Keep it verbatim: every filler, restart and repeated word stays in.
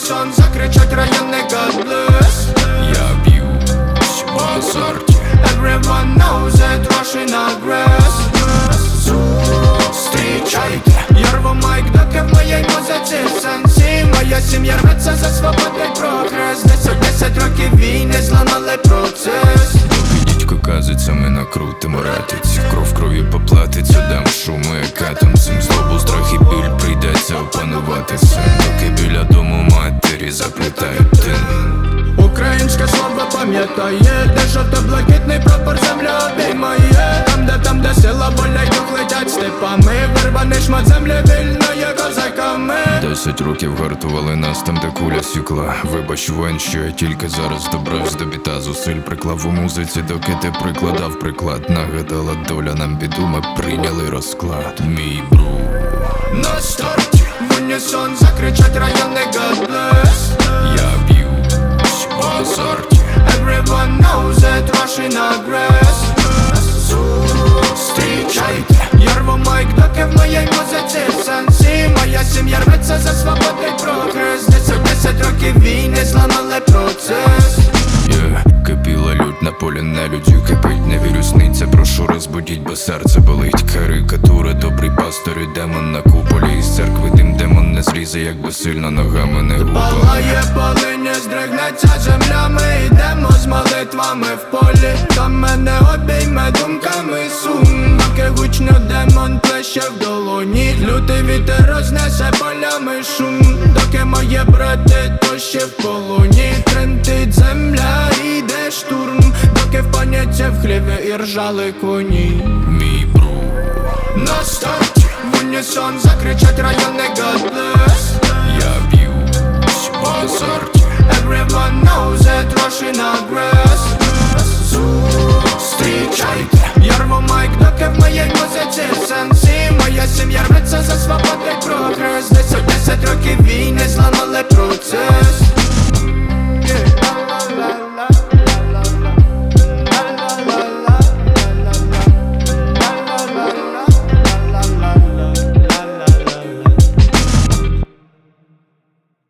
унісон закричать райони God bless. Я б'юсь в азарті. Everyone knows it, Russian aggress. Зустрічайте, я рву майк, доки в моїй музиці сенсі. Моя сім'я рветься за свободу й прогрес. Десять, десять років війни зламали процес. Доки дідько казиться, ми накрутимо ратиць. Кров крові поплатиться, дам шуму екатом. Цим злобу, страх і біль прийдеться опанувати син. Доки біля дому матері заплітають тин. Українське слово пам'ятає, де жовто-блакитний прапор земля обіймає. Там, де, там, де сила, воля й дух летять степами. Вирваний шмат землі вільної козаками. Десять років гартували нас там, де куля сікла. Вибач, воїн, що я тільки зараз добравсь до біта. Зусиль приклав у музиці, доки ти прикладав приклад. Нагадала доля нам біду, ми прийняли розклад. Мій бру на старті, в унісон закричать райони God bless. Я б'юсь в азарті. Everyone knows it, Russian aggress. Зустрічайте, я рву майк, доки в моїй музиці сенсі. Моя сім'я рветься за свободу й прогрес. Десять, десять років війни зламали процес. Yeah. Кипіла лють на полі нелюдю, кипить, не вірю, сниться. Прошу розбудіть, бо серце болить. Карикатура, добрий пастор і демон на куполі. Із церкви дим демон не зрізе, якби сильно ногами не гупали. Палає полиня, здригнеться земля. Ми йдемо з молитвами в полі. Там мене обійме думками сум. Доки гучно демон плеще в долоні. Лютий вітер рознесе полями шум. Доки мої брати то ще в полоні. Тремтить земля, іде штурм. Доки в паніці в хліві і ржали коні. Мій бру на старті, в унісон закричать райони God bless.